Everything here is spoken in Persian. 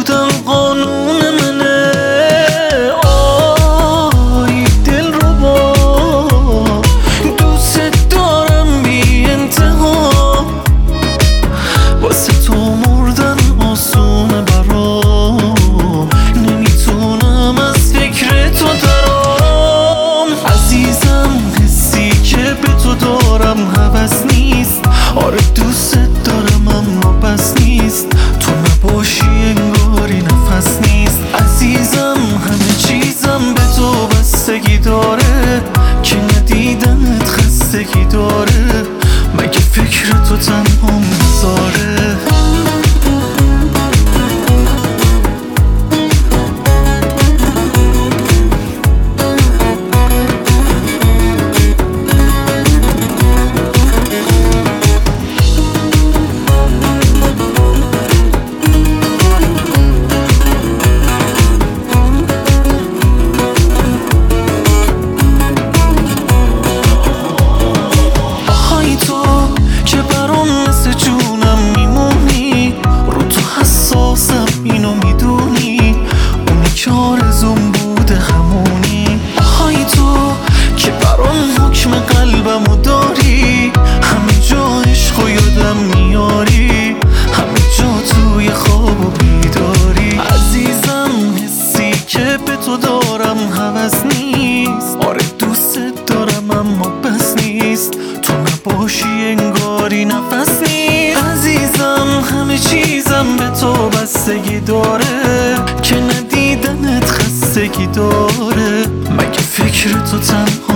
بودن قانون منه. آی دل رو با دوست دارم بی انتها، واسه تو مردن آسونه برام، نمیتونم از فکر تو درام. عزیزم حسی که به تو دارم هوس نیست، آره دوست دارم اما بس نیست، تو نباشی انگاری نفس نیست. عزیزم همه چیزم به تو بستگی داره، که ندیدنت خستگی داره، مگه فکر تو تنها میذاره. اینو میدونی اونی که آرزوم بوده همونی. آهای تو که برام حکم قلبمو داری، همه جا عشقو یادم میاری، همه جا توی خواب و بیداری. عزیزم حسی که به تو دارم هوس نیست، آره دوست دارم اما بس نیست، تو نباشی انگاری نفس نیست. عزیزم همه چیزم به تو بستگی داره، که ندیدنت خستگی داره، مگه فکر تو تنها